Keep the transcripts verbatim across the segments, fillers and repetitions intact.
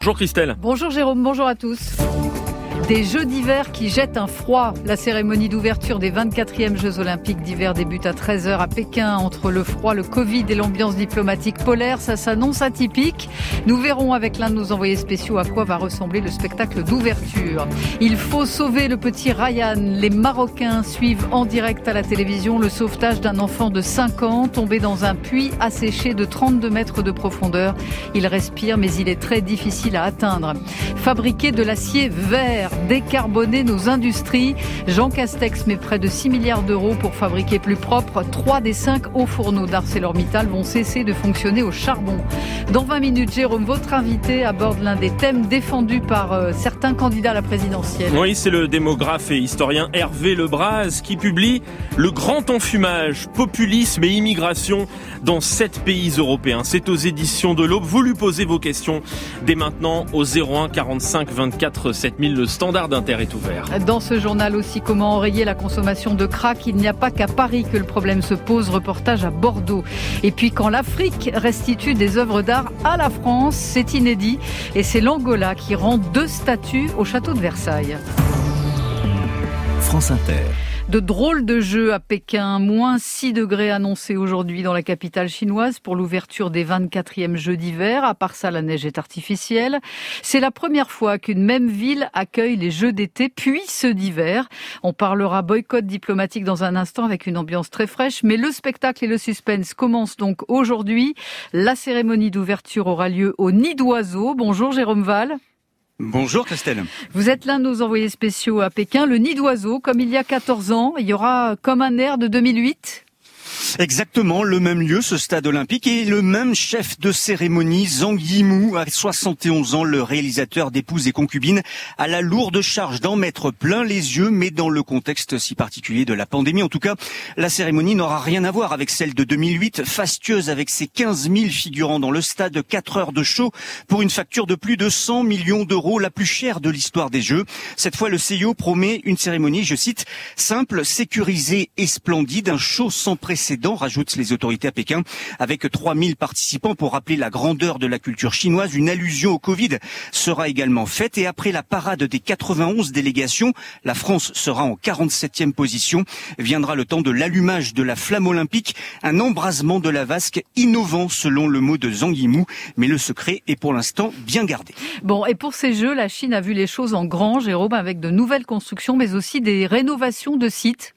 Bonjour Christelle. Bonjour Jérôme, bonjour à tous. Des Jeux d'hiver qui jettent un froid. La cérémonie d'ouverture des vingt-quatrièmes Jeux Olympiques d'hiver débute à treize heures à Pékin. Entre le froid, le Covid et l'ambiance diplomatique polaire, ça s'annonce atypique. Nous verrons avec l'un de nos envoyés spéciaux à quoi va ressembler le spectacle d'ouverture. Il faut sauver le petit Ryan. Les Marocains suivent en direct à la télévision le sauvetage d'un enfant de cinq ans tombé dans un puits asséché de trente-deux mètres de profondeur. Il respire mais il est très difficile à atteindre. Fabriquer de l'acier vert, décarboner nos industries. Jean Castex met près de six milliards d'euros pour fabriquer plus propre. Trois des cinq hauts fourneaux d'ArcelorMittal vont cesser de fonctionner au charbon. Dans vingt minutes, Jérôme, votre invité aborde l'un des thèmes défendus par euh, certains candidats à la présidentielle. Oui, c'est le démographe et historien Hervé Lebras qui publie Le grand enfumage, populisme et immigration dans sept pays européens. C'est aux éditions de l'Aube. Vous lui posez vos questions dès maintenant au zéro un quarante-cinq vingt-quatre sept mille. Le standard d'Inter est ouvert. Dans ce journal aussi, comment enrayer la consommation de crack. Il n'y a pas qu'à Paris que le problème se pose. Reportage à Bordeaux. Et puis quand l'Afrique restitue des œuvres d'art à la France, c'est inédit. Et c'est l'Angola qui rend deux statues au château de Versailles. France Inter. De drôles de jeux à Pékin, moins six degrés annoncés aujourd'hui dans la capitale chinoise pour l'ouverture des vingt-quatrièmes Jeux d'hiver. À part ça, la neige est artificielle. C'est la première fois qu'une même ville accueille les Jeux d'été, puis ceux d'hiver. On parlera boycott diplomatique dans un instant avec une ambiance très fraîche, mais le spectacle et le suspense commencent donc aujourd'hui. La cérémonie d'ouverture aura lieu au Nid d'Oiseau. Bonjour Jérôme Val. Bonjour Christelle. Vous êtes l'un de nos envoyés spéciaux à Pékin, le Nid d'Oiseau, comme il y a quatorze ans. Il y aura comme un air de deux mille huit. Exactement, le même lieu, ce stade olympique, et le même chef de cérémonie, Zhang Yimou, à soixante et onze ans, le réalisateur d'Épouses et concubines, a la lourde charge d'en mettre plein les yeux, mais dans le contexte si particulier de la pandémie. En tout cas, la cérémonie n'aura rien à voir avec celle de deux mille huit, fastueuse avec ses quinze mille figurants dans le stade, quatre heures de show pour une facture de plus de cent millions d'euros, la plus chère de l'histoire des Jeux. Cette fois, le C I O promet une cérémonie, je cite, simple, sécurisée et splendide, un show sans précédent, rajoutent les autorités à Pékin, avec trois mille participants pour rappeler la grandeur de la culture chinoise. Une allusion au Covid sera également faite, et après la parade des quatre-vingt-onze délégations, la France sera en quarante-septième position. Viendra le temps de l'allumage de la flamme olympique, un embrasement de la vasque innovant selon le mot de Zhang Yimou, mais le secret est pour l'instant bien gardé. Bon, et pour ces Jeux, la Chine a vu les choses en grand, Jérôme, avec de nouvelles constructions, mais aussi des rénovations de sites.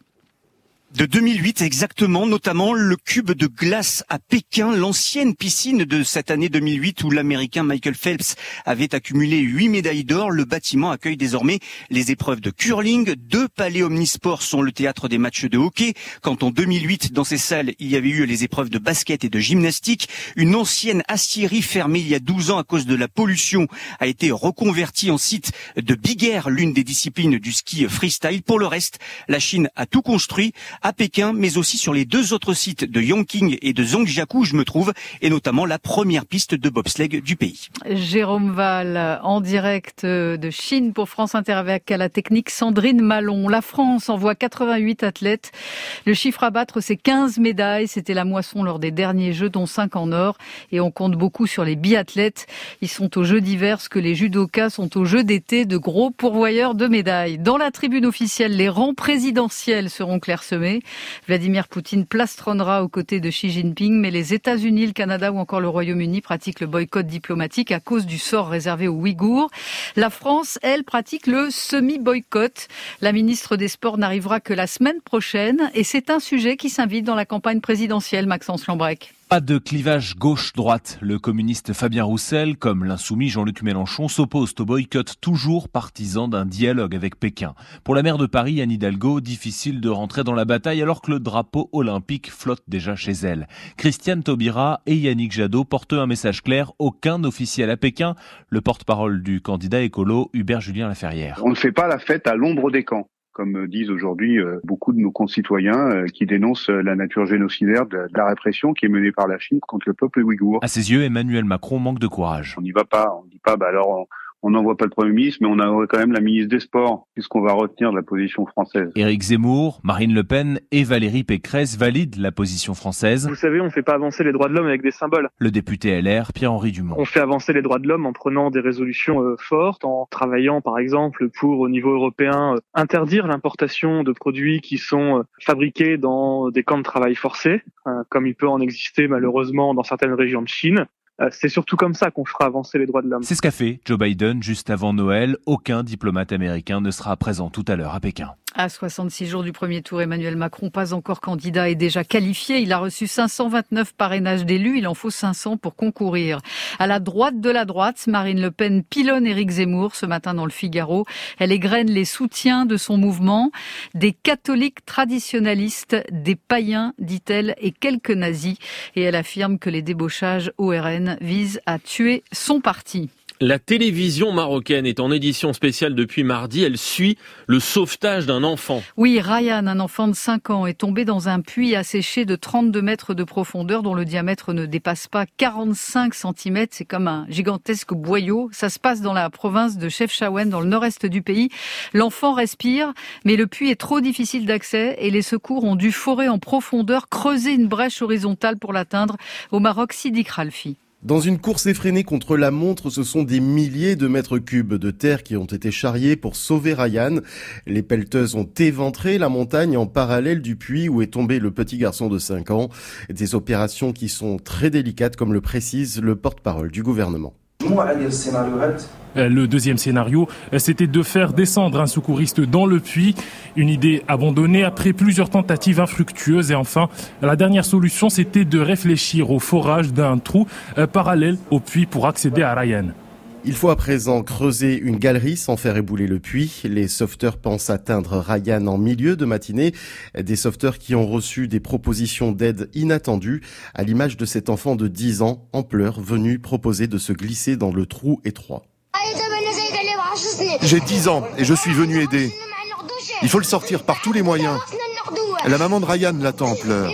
De deux mille huit exactement, notamment le cube de glace à Pékin, l'ancienne piscine de cette année deux mille huit où l'Américain Michael Phelps avait accumulé huit médailles d'or. Le bâtiment accueille désormais les épreuves de curling. Deux palais omnisports sont le théâtre des matchs de hockey. Quand en deux mille huit, dans ces salles, il y avait eu les épreuves de basket et de gymnastique, une ancienne aciérie fermée il y a douze ans à cause de la pollution a été reconvertie en site de big air, l'une des disciplines du ski freestyle. Pour le reste, la Chine a tout construit à Pékin, mais aussi sur les deux autres sites de Yongqing et de Zhangjiakou, où je me trouve, et notamment la première piste de bobsleigh du pays. Jérôme Val, en direct de Chine pour France Inter avec à la technique Sandrine Malon. La France envoie quatre-vingt-huit athlètes. Le chiffre à battre, c'est quinze médailles. C'était la moisson lors des derniers Jeux, dont cinq en or. Et on compte beaucoup sur les biathlètes. Ils sont aux Jeux d'hiver, ce que les judokas sont aux Jeux d'été, de gros pourvoyeurs de médailles. Dans la tribune officielle, les rangs présidentiels seront clairsemés. Vladimir Poutine plastronnera aux côtés de Xi Jinping, mais les États-Unis, le Canada ou encore le Royaume-Uni pratiquent le boycott diplomatique à cause du sort réservé aux Ouïghours. La France, elle, pratique le semi-boycott. La ministre des Sports n'arrivera que la semaine prochaine, et c'est un sujet qui s'invite dans la campagne présidentielle, Maxence Lambrec. Pas de clivage gauche-droite. Le communiste Fabien Roussel, comme l'insoumis Jean-Luc Mélenchon, s'oppose au boycott, toujours partisan d'un dialogue avec Pékin. Pour la maire de Paris, Anne Hidalgo, difficile de rentrer dans la bataille alors que le drapeau olympique flotte déjà chez elle. Christiane Taubira et Yannick Jadot portent un message clair, aucun officiel à Pékin. Le porte-parole du candidat écolo, Hubert Julien Laferrière. On ne fait pas la fête à l'ombre des camps, comme disent aujourd'hui euh, beaucoup de nos concitoyens euh, qui dénoncent euh, la nature génocidaire de, de la répression qui est menée par la Chine contre le peuple ouïghour. À ses yeux, Emmanuel Macron manque de courage. On n'y va pas, on ne dit pas, bah alors on, on n'envoie pas le Premier ministre, mais on a quand même la ministre des Sports. Qu'est-ce qu'on va retenir de la position française ? Éric Zemmour, Marine Le Pen et Valérie Pécresse valident la position française. Vous savez, on ne fait pas avancer les droits de l'homme avec des symboles. Le député L R, Pierre-Henri Dumont. On fait avancer les droits de l'homme en prenant des résolutions euh, fortes, en travaillant par exemple pour, au niveau européen, euh, interdire l'importation de produits qui sont euh, fabriqués dans des camps de travail forcés, euh, comme il peut en exister malheureusement dans certaines régions de Chine. C'est surtout comme ça qu'on fera avancer les droits de l'homme. C'est ce qu'a fait Joe Biden juste avant Noël. Aucun diplomate américain ne sera présent tout à l'heure à Pékin. À soixante-six jours du premier tour, Emmanuel Macron, pas encore candidat, est déjà qualifié. Il a reçu cinq cent vingt-neuf parrainages d'élus. Il en faut cinq cents pour concourir. À la droite de la droite, Marine Le Pen pilonne Éric Zemmour ce matin dans le Figaro. Elle égrène les soutiens de son mouvement. Des catholiques traditionnalistes, des païens, dit-elle, et quelques nazis. Et elle affirme que les débauchages O R N visent à tuer son parti. La télévision marocaine est en édition spéciale depuis mardi. Elle suit le sauvetage d'un enfant. Oui, Ryan, un enfant de cinq ans, est tombé dans un puits asséché de trente-deux mètres de profondeur dont le diamètre ne dépasse pas quarante-cinq centimètres. C'est comme un gigantesque boyau. Ça se passe dans la province de Chefchaouen, dans le nord-est du pays. L'enfant respire, mais le puits est trop difficile d'accès et les secours ont dû forer en profondeur, creuser une brèche horizontale pour l'atteindre. Au Maroc, Sidi Kralfi. Dans une course effrénée contre la montre, ce sont des milliers de mètres cubes de terre qui ont été charriés pour sauver Ryan. Les pelleteuses ont éventré la montagne en parallèle du puits où est tombé le petit garçon de cinq ans. Des opérations qui sont très délicates, comme le précise le porte-parole du gouvernement. Le deuxième scénario, c'était de faire descendre un secouriste dans le puits. Une idée abandonnée après plusieurs tentatives infructueuses. Et enfin, la dernière solution, c'était de réfléchir au forage d'un trou parallèle au puits pour accéder à Ryan. Il faut à présent creuser une galerie sans faire ébouler le puits. Les sauveteurs pensent atteindre Ryan en milieu de matinée. Des sauveteurs qui ont reçu des propositions d'aide inattendues, à l'image de cet enfant de dix ans en pleurs venu proposer de se glisser dans le trou étroit. J'ai dix ans et je suis venu aider. Il faut le sortir par tous les moyens. La maman de Ryan l'attend en pleurs.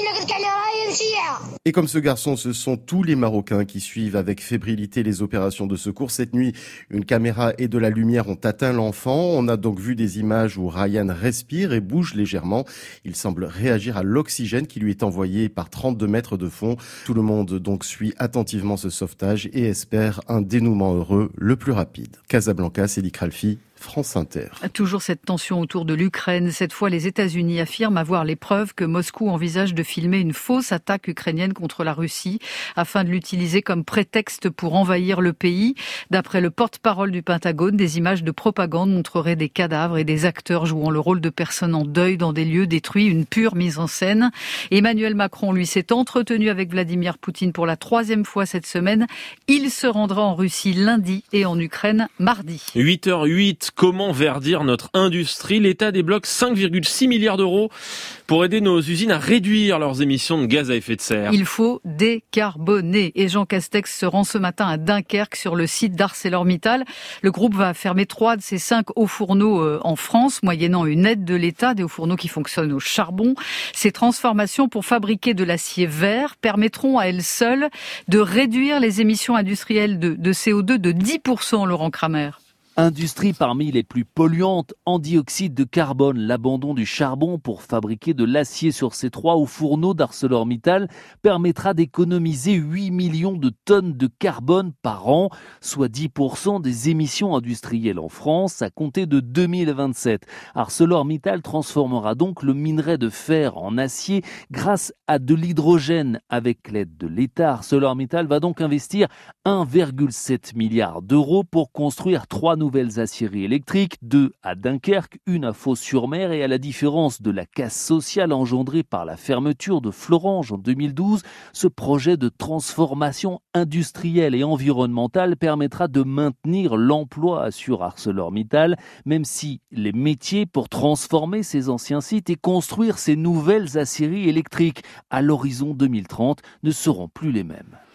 Et comme ce garçon, ce sont tous les Marocains qui suivent avec fébrilité les opérations de secours. Cette nuit, une caméra et de la lumière ont atteint l'enfant. On a donc vu des images où Ryan respire et bouge légèrement. Il semble réagir à l'oxygène qui lui est envoyé par trente-deux mètres de fond. Tout le monde donc suit attentivement ce sauvetage et espère un dénouement heureux le plus rapide. Casablanca, Sidi Kralfi, France Inter. Toujours cette tension autour de l'Ukraine. Cette fois, les États-Unis affirment avoir les preuves que Moscou envisage de filmer une fausse attaque ukrainienne contre la Russie afin de l'utiliser comme prétexte pour envahir le pays. D'après le porte-parole du Pentagone, des images de propagande montreraient des cadavres et des acteurs jouant le rôle de personnes en deuil dans des lieux détruits, une pure mise en scène. Emmanuel Macron, lui, s'est entretenu avec Vladimir Poutine pour la troisième fois cette semaine. Il se rendra en Russie lundi et en Ukraine mardi. huit heures huit. Comment verdir notre industrie ? L'État débloque cinq virgule six milliards d'euros pour aider nos usines à réduire leurs émissions de gaz à effet de serre. Il faut décarboner. Et Jean Castex se rend ce matin à Dunkerque sur le site d'ArcelorMittal. Le groupe va fermer trois de ses cinq hauts fourneaux en France, moyennant une aide de l'État, des hauts fourneaux qui fonctionnent au charbon. Ces transformations pour fabriquer de l'acier vert permettront à elles seules de réduire les émissions industrielles de, de C O deux de dix pour cent, Laurent Kramer. Industrie parmi les plus polluantes en dioxyde de carbone. L'abandon du charbon pour fabriquer de l'acier sur ces trois hauts fourneaux d'ArcelorMittal permettra d'économiser huit millions de tonnes de carbone par an, soit dix pour cent des émissions industrielles en France à compter de deux mille vingt-sept. ArcelorMittal transformera donc le minerai de fer en acier grâce à de l'hydrogène avec l'aide de l'État. ArcelorMittal va donc investir un virgule sept milliard d'euros pour construire trois nouvelles aciéries électriques, deux à Dunkerque, une à Fos-sur-Mer, et à la différence de la casse sociale engendrée par la fermeture de Florange en deux mille douze, ce projet de transformation industrielle et environnementale permettra de maintenir l'emploi, assure ArcelorMittal, même si les métiers pour transformer ces anciens sites et construire ces nouvelles aciéries électriques à l'horizon deux mille trente ne seront plus les mêmes.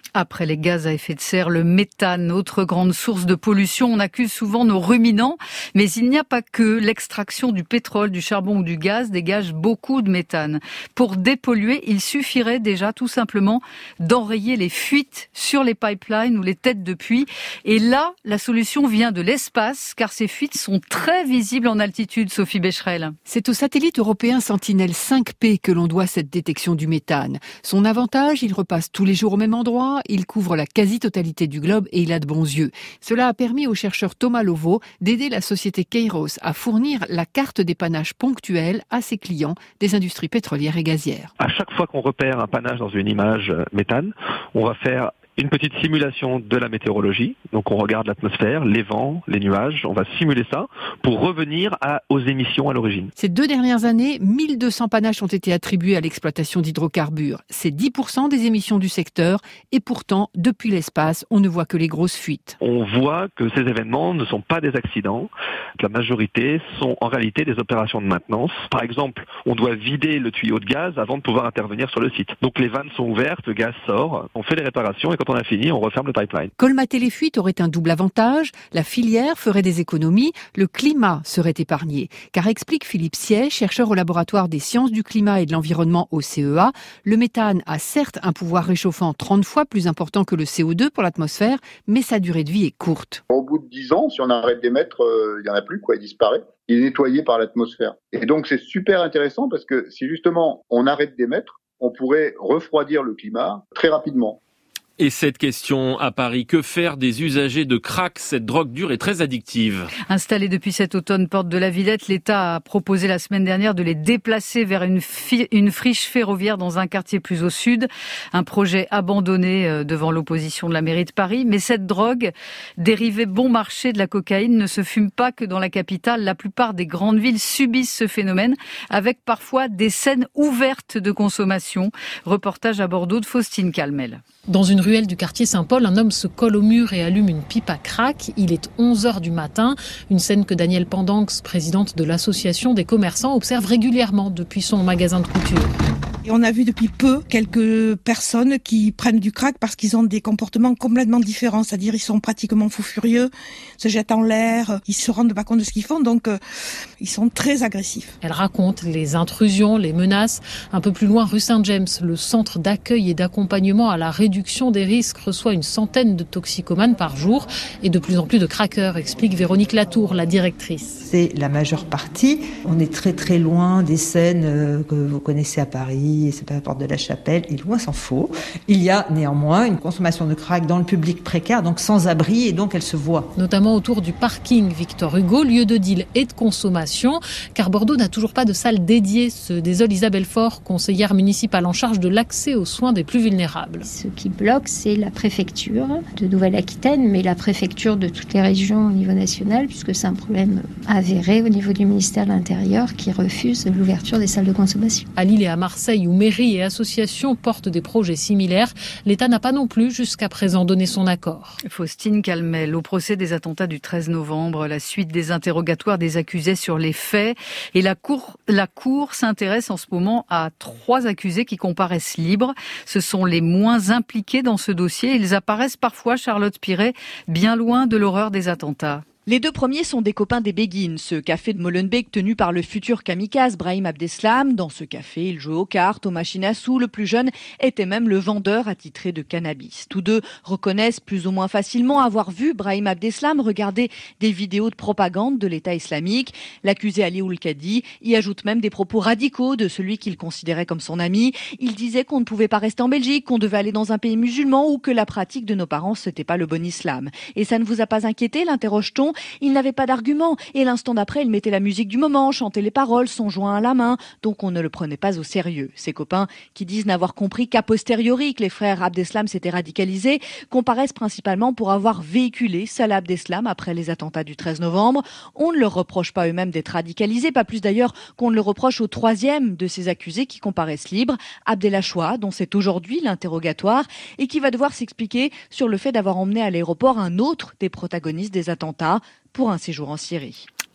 Après les gaz à effet de serre, le méthane, autre grande source de pollution, on accuse souvent nos ruminants, mais il n'y a pas que. L'extraction du pétrole, du charbon ou du gaz dégage beaucoup de méthane. Pour dépolluer, il suffirait déjà tout simplement d'enrayer les fuites sur les pipelines ou les têtes de puits. Et là, la solution vient de l'espace, car ces fuites sont très visibles en altitude, Sophie Becherel. C'est au satellite européen Sentinelle cinq P que l'on doit cette détection du méthane. Son avantage, il repasse tous les jours au même endroit, il couvre la quasi-totalité du globe et il a de bons yeux. Cela a permis au chercheur Thomas Lovo d'aider la société Kairos à fournir la carte des panaches ponctuels à ses clients des industries pétrolières et gazières. À chaque fois qu'on repère un panache dans une image méthane, on va faire une petite simulation de la météorologie. Donc on regarde l'atmosphère, les vents, les nuages, on va simuler ça pour revenir à, aux émissions à l'origine. Ces deux dernières années, mille deux cents panaches ont été attribués à l'exploitation d'hydrocarbures. C'est dix pour cent des émissions du secteur et pourtant, depuis l'espace, on ne voit que les grosses fuites. On voit que ces événements ne sont pas des accidents. La majorité sont en réalité des opérations de maintenance. Par exemple, on doit vider le tuyau de gaz avant de pouvoir intervenir sur le site. Donc les vannes sont ouvertes, le gaz sort, on fait les réparations et quand on a fini, on referme le pipeline. Colmater les fuites aurait un double avantage. La filière ferait des économies, le climat serait épargné. Car explique Philippe Siey, chercheur au laboratoire des sciences du climat et de l'environnement au C E A, le méthane a certes un pouvoir réchauffant trente fois plus important que le C O deux pour l'atmosphère, mais sa durée de vie est courte. Au bout de dix ans, si on arrête d'émettre, euh, il n'y en a plus, quoi, il disparaît. Il est nettoyé par l'atmosphère. Et donc c'est super intéressant parce que si justement on arrête d'émettre, on pourrait refroidir le climat très rapidement. Et cette question à Paris, que faire des usagers de crack? Cette drogue dure est très addictive. Installés depuis cet automne porte de la Villette, l'État a proposé la semaine dernière de les déplacer vers une, fi- une friche ferroviaire dans un quartier plus au sud. Un projet abandonné devant l'opposition de la mairie de Paris. Mais cette drogue, dérivée bon marché de la cocaïne, ne se fume pas que dans la capitale. La plupart des grandes villes subissent ce phénomène avec parfois des scènes ouvertes de consommation. Reportage à Bordeaux de Faustine Calmel. Dans une ruelle du quartier Saint-Paul, un homme se colle au mur et allume une pipe à crack. Il est onze heures du matin. Une scène que Danielle Pendanx, présidente de l'association des commerçants, observe régulièrement depuis son magasin de couture. Et on a vu depuis peu quelques personnes qui prennent du crack parce qu'ils ont des comportements complètement différents. C'est-à-dire ils sont pratiquement fous furieux, se jettent en l'air, ils se rendent pas compte de ce qu'ils font, donc euh, ils sont très agressifs. Elle raconte les intrusions, les menaces. Un peu plus loin, rue Saint-James, le centre d'accueil et d'accompagnement à la réduction des risques reçoit une centaine de toxicomanes par jour et de plus en plus de craqueurs, explique Véronique Latour, la directrice. C'est la majeure partie. On est très très loin des scènes euh, que vous connaissez à Paris, et c'est pas la porte de la Chapelle, et loin s'en faut. Il y a néanmoins une consommation de crack dans le public précaire, donc sans abri, et donc elle se voit. Notamment autour du parking Victor Hugo, lieu de deal et de consommation, car Bordeaux n'a toujours pas de salle dédiée, se désole Isabelle Faure, conseillère municipale en charge de l'accès aux soins des plus vulnérables. Ce qui bloque, c'est la préfecture de Nouvelle-Aquitaine, mais la préfecture de toutes les régions au niveau national, puisque c'est un problème avéré au niveau du ministère de l'Intérieur qui refuse l'ouverture des salles de consommation. À Lille et à Marseille, où mairies et associations portent des projets similaires, l'État n'a pas non plus jusqu'à présent donné son accord. Faustine Calmel, au procès des attentats du treize novembre, la suite des interrogatoires des accusés sur les faits. Et la cour, la cour s'intéresse en ce moment à trois accusés qui comparaissent libres. Ce sont les moins impliqués dans ce dossier. Ils apparaissent parfois, Charlotte Piret, bien loin de l'horreur des attentats. Les deux premiers sont des copains des Béguines, ce café de Molenbeek tenu par le futur kamikaze Brahim Abdeslam. Dans ce café, il jouait aux cartes, aux machines à sous. Le plus jeune était même le vendeur attitré de cannabis. Tous deux reconnaissent plus ou moins facilement avoir vu Brahim Abdeslam regarder des vidéos de propagande de l'État islamique. L'accusé Ali Oulkadi y ajoute même des propos radicaux de celui qu'il considérait comme son ami. Il disait qu'on ne pouvait pas rester en Belgique, qu'on devait aller dans un pays musulman ou que la pratique de nos parents, c'était pas le bon islam. Et ça ne vous a pas inquiété, l'interroge-t-on? Il n'avait pas d'argument et l'instant d'après, il mettait la musique du moment, chantait les paroles, son joint à la main, donc on ne le prenait pas au sérieux. Ses copains, qui disent n'avoir compris qu'a posteriori que les frères Abdeslam s'étaient radicalisés, comparaissent principalement pour avoir véhiculé Salah Abdeslam après les attentats du treize novembre. On ne leur reproche pas eux-mêmes d'être radicalisés, pas plus d'ailleurs qu'on ne le reproche au troisième de ces accusés qui comparaissent libres, Abdelachoua, dont c'est aujourd'hui l'interrogatoire et qui va devoir s'expliquer sur le fait d'avoir emmené à l'aéroport un autre des protagonistes des attentats pour un séjour en Syrie.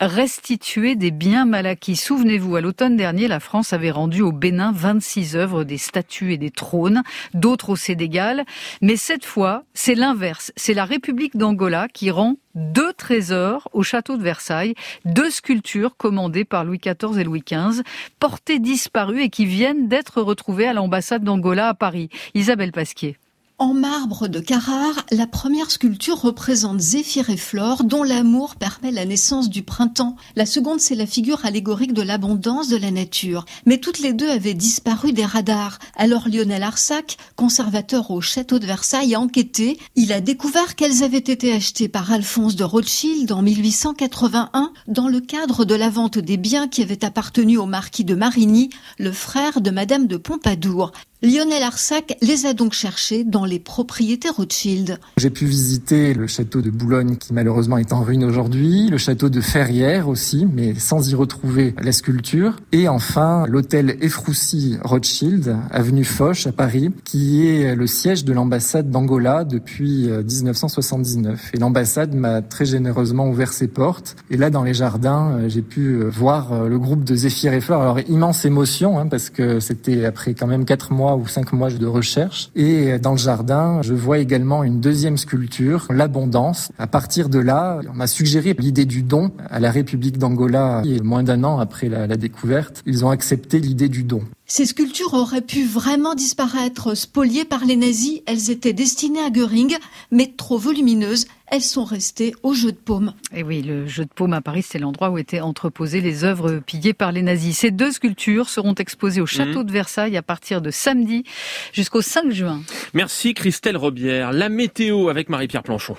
restituer des biens mal acquis. Souvenez-vous, à l'automne dernier, la France avait rendu au Bénin vingt-six œuvres, des statues et des trônes, d'autres au Sénégal. Mais cette fois, c'est l'inverse. C'est la République d'Angola qui rend deux trésors au château de Versailles, deux sculptures commandées par Louis quatorze et Louis quinze, portées disparues et qui viennent d'être retrouvées à l'ambassade d'Angola à Paris. Isabelle Pasquier. En marbre de Carrare, la première sculpture représente Zéphyr et Flore, dont l'amour permet la naissance du printemps. La seconde, c'est la figure allégorique de l'abondance de la nature. Mais toutes les deux avaient disparu des radars. Alors Lionel Arsac, conservateur au château de Versailles, a enquêté. Il a découvert qu'elles avaient été achetées par Alphonse de Rothschild en mille huit cent quatre-vingt-un dans le cadre de la vente des biens qui avaient appartenu au marquis de Marigny, le frère de Madame de Pompadour. Lionel Arsac les a donc cherchés dans les propriétés Rothschild. J'ai pu visiter le château de Boulogne qui malheureusement est en ruine aujourd'hui, le château de Ferrières aussi, mais sans y retrouver la sculpture, et enfin l'hôtel Efroussi Rothschild, avenue Foch à Paris, qui est le siège de l'ambassade d'Angola depuis dix-neuf cent soixante-dix-neuf. Et l'ambassade m'a très généreusement ouvert ses portes, et là dans les jardins, j'ai pu voir le groupe de Zéphyr et Flore. Alors immense émotion, hein, parce que c'était après quand même quatre mois ou cinq mois de recherche. Et dans le jardin, je vois également une deuxième sculpture, l'abondance. À partir de là, on m'a suggéré l'idée du don à la République d'Angola. Et moins d'un an après la, la découverte, ils ont accepté l'idée du don. Ces sculptures auraient pu vraiment disparaître, spoliées par les nazis. Elles étaient destinées à Göring, mais trop volumineuses. Elles sont restées au Jeu de Paume. Et oui, le Jeu de Paume à Paris, c'est l'endroit où étaient entreposées les œuvres pillées par les nazis. Ces deux sculptures seront exposées au château mmh. de Versailles à partir de samedi jusqu'au cinq juin. Merci Christelle Robière. La météo avec Marie-Pierre Planchon.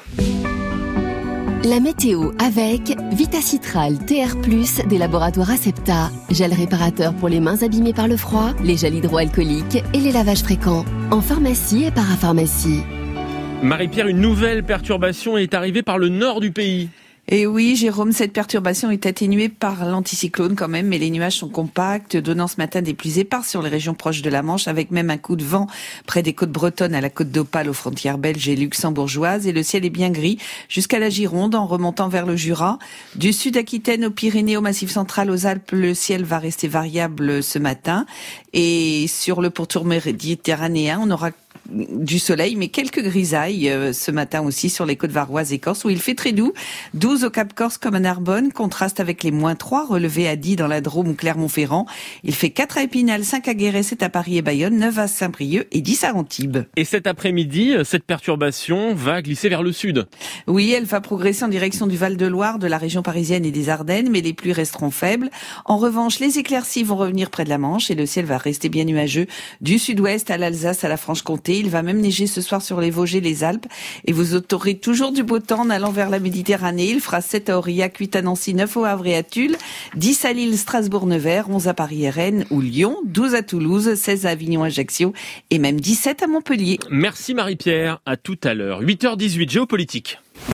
La météo avec Vitacitral T R plus des laboratoires Acepta. Gel réparateur pour les mains abîmées par le froid, les gels hydroalcooliques et les lavages fréquents. En pharmacie et parapharmacie. Marie-Pierre, une nouvelle perturbation est arrivée par le nord du pays. Et oui, Jérôme, cette perturbation est atténuée par l'anticyclone quand même, mais les nuages sont compacts, donnant ce matin des pluies éparses sur les régions proches de la Manche, avec même un coup de vent près des côtes bretonnes à la côte d'Opale aux frontières belges et luxembourgeoises. Et le ciel est bien gris jusqu'à la Gironde en remontant vers le Jura. Du sud Aquitaine aux Pyrénées, au Massif central, aux Alpes, le ciel va rester variable ce matin. Et sur le pourtour méditerranéen, on aura du soleil, mais quelques grisailles euh, ce matin aussi sur les côtes varoises et corses où il fait très doux. douze au Cap Corse comme à Narbonne, contraste avec les moins trois relevés à dix dans la Drôme ou Clermont-Ferrand. Il fait quatre à Épinal, cinq à Guéret, sept à Paris et Bayonne, neuf à Saint-Brieuc et dix à Antibes. Et cet après-midi, cette perturbation va glisser vers le sud. Oui, elle va progresser en direction du Val-de-Loire, de la région parisienne et des Ardennes, mais les pluies resteront faibles. En revanche, les éclaircies vont revenir près de la Manche et le ciel va rester bien nuageux du sud-ouest à l'Alsace, à la Franche-Comté. Il va même neiger ce soir sur les Vosges et les Alpes. Et vous aurez toujours du beau temps en allant vers la Méditerranée. Il fera sept à Aurillac, huit à Nancy, neuf au Havre et à Tulle, dix à Lille, Strasbourg, Nevers, onze à Paris et Rennes ou Lyon, douze à Toulouse, seize à Avignon, Ajaccio et même dix-sept à Montpellier. Merci Marie-Pierre. À tout à l'heure. huit heures dix-huit, géopolitique.